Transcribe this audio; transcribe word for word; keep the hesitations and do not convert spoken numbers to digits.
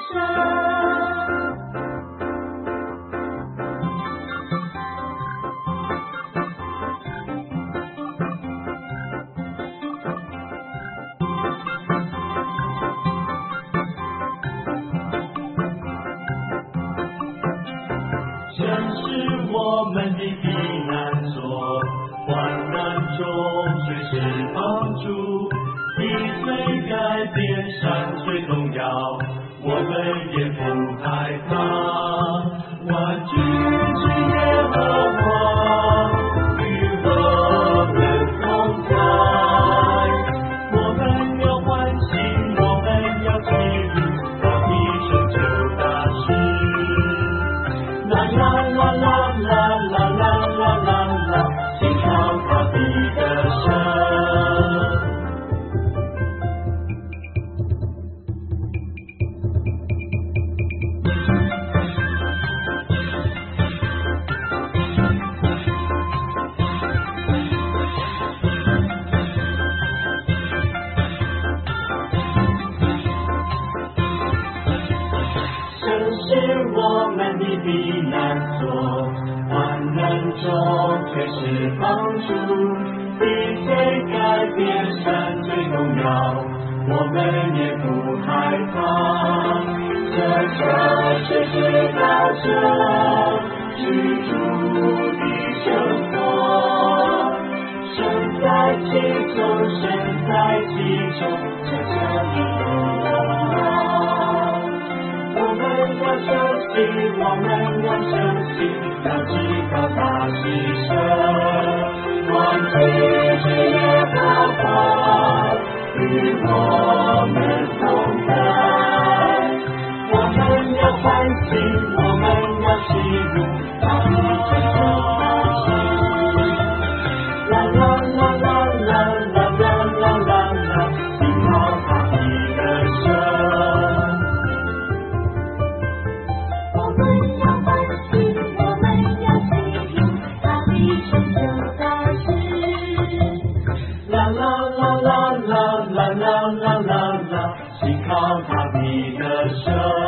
神是我们的避难所，患难中随时帮助，地虽改变，山虽动摇，我们也不害怕。万军之耶和华与我们同在，我们要欢喜，我们要喜乐，他必成就大事。啦啦啦啦啦啦啦啦啦啦，信靠他的歌声。我们的避难所，患难中却是帮助，地虽改变，山虽动摇，我们也不害怕。这就是知道这居住的生活，身在其中，身在其中，这这里有我。我们要休息，我们要休息，要知道他是神。万军之耶和华与我们同在，我们要欢喜，我们要喜怒，他必成就大事。啦啦啦啦啦啦啦啦啦啦，信靠他的歌声。 我们要欢喜，我们要喜怒，他必成就大事。 啦啦啦啦啦啦啦啦啦啦，信靠他的歌声。